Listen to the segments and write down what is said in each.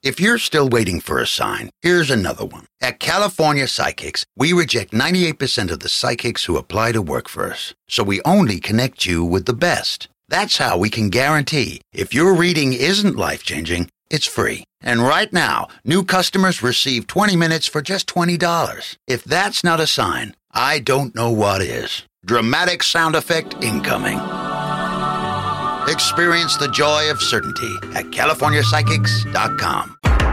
If you're still waiting for a sign, here's another one. At California Psychics, we reject 98% of the psychics who apply to work for us. So we only connect you with the best. That's how we can guarantee if your reading isn't life-changing, it's free. And right now, new customers receive 20 minutes for just $20. If that's not a sign, I don't know what is. Dramatic sound effect incoming. Experience the joy of certainty at CaliforniaPsychics.com.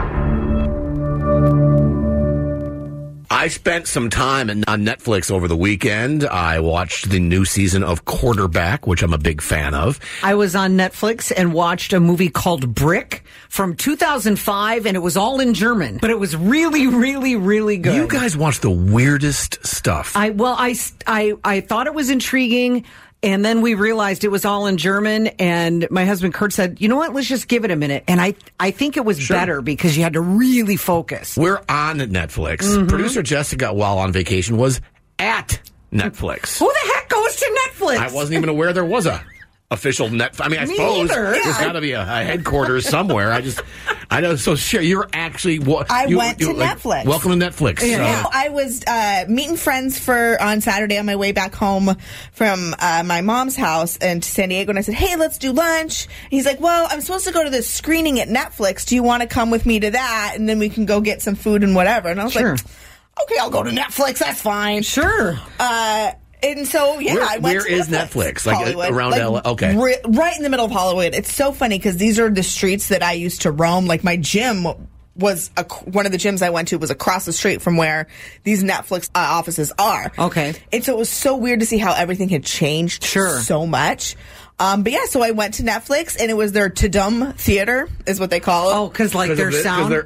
I spent some time on Netflix over the weekend. I watched the new season of Quarterback, which I'm a big fan of. I was on Netflix and watched a movie called Brick from 2005, and it was all in German, but it was really, really, really good. You guys watch the weirdest stuff. I thought it was intriguing. And then we realized it was all in German, and my husband Kurt said, you know what, let's just give it a minute. And I think it was better because you had to really focus. We're on Netflix. Mm-hmm. Producer Jessica, while on vacation, was at Netflix. Who the heck goes to Netflix? I wasn't even aware there was a official Netflix. I mean, I suppose there's got to be a headquarters somewhere. I know. So, sure, you're actually. I went to Netflix. Welcome to Netflix. Yeah. I was meeting friends on Saturday on my way back home from my mom's house and to San Diego, and I said, "Hey, let's do lunch." And he's like, "Well, I'm supposed to go to this screening at Netflix. Do you want to come with me to that? And then we can go get some food and whatever." And I was like, "Okay, I'll go to Netflix. That's fine." Sure. And so, I went Where is Netflix? Like Hollywood, around LA? Okay. Right in the middle of Hollywood. It's so funny because these are the streets that I used to roam. Like my gym was one of the gyms I went to was across the street from where these Netflix offices are. Okay. And so it was so weird to see how everything had changed so much. But yeah, so I went to Netflix and it was their Tudum Theater is what they call it. Oh, because their sound.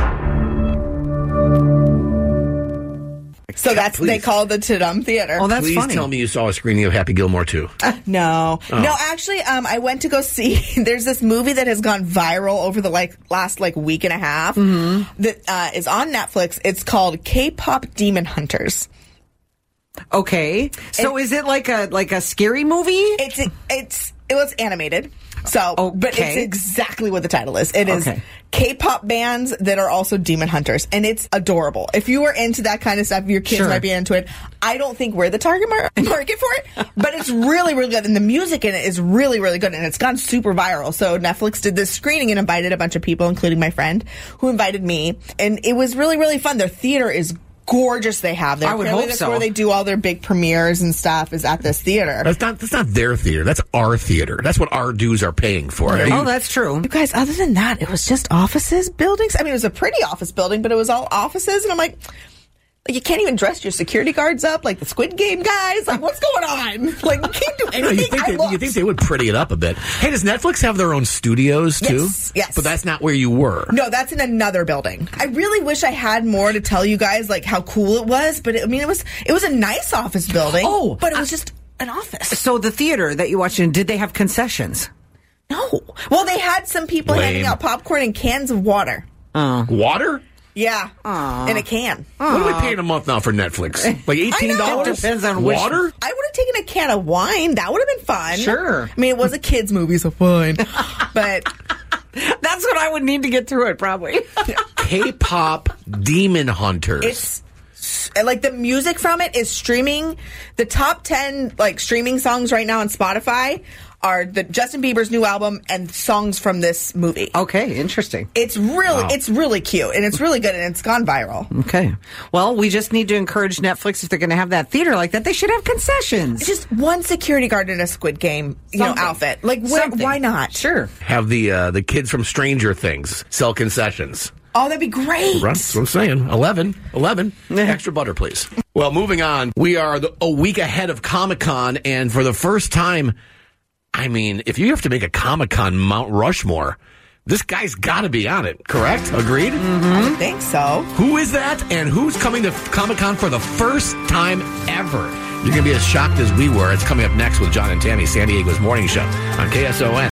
So they call it the Tudum Theater. Oh, that's funny. Please tell me you saw a screening of Happy Gilmore 2. No. Oh. No, actually, I went to go see, there's this movie that has gone viral over the last week and a half that is on Netflix. It's called K-Pop Demon Hunters. Okay. So is it like a scary movie? It was animated. So, but it's exactly what the title is. It is K-pop bands that are also demon hunters, and it's adorable. If you were into that kind of stuff, your kids might be into it. I don't think we're the target market for it, but it's really, really good, and the music in it is really, really good, and it's gone super viral. So Netflix did this screening and invited a bunch of people, including my friend, who invited me, and it was really, really fun. Their theater is gorgeous. They have there. I would hope that's so. where they do all their big premieres and stuff is at this theater. That's not their theater. That's our theater. That's what our dues are paying for. Oh, that's true. You guys, other than that, it was just offices, buildings. I mean, it was a pretty office building, but it was all offices. And I'm like, you can't even dress your security guards up like the Squid Game guys. Like, what's going on? Like, you can't do anything. You think they would pretty it up a bit. Hey, does Netflix have their own studios, too? Yes. But that's not where you were. No, that's in another building. I really wish I had more to tell you guys, like, how cool it was. But, it was a nice office building. Oh. But it was just an office. So the theater that you watched in, did they have concessions? No. Well, they had some people handing out popcorn and cans of water. Water? Yeah, in a can. What are we paying a month now for Netflix? Like $18? Depends on which water. I would have taken a can of wine. That would have been fun. Sure. I mean, it was a kids' movie, so fine. But that's what I would need to get through it, probably. K-pop Demon Hunters. It's like the music from it is streaming. The top 10 streaming songs right now on Spotify are the Justin Bieber's new album and songs from this movie. Okay, interesting. It's really cute and it's really good and it's gone viral. Okay. Well, we just need to encourage Netflix if they're going to have that theater like that, they should have concessions. It's just one security guard in a Squid Game, outfit. Like, why not? Sure. Have the kids from Stranger Things sell concessions. Oh, that'd be great. That's what I'm saying. 11. Extra butter, please. Well, moving on. We are a week ahead of Comic-Con, and for the first time, I mean, if you have to make a Comic-Con Mount Rushmore, this guy's got to be on it, correct? Agreed? Mm-hmm. I would think so. Who is that, and who's coming to Comic-Con for the first time ever? You're going to be as shocked as we were. It's coming up next with John and Tammy, San Diego's Morning Show on KSON.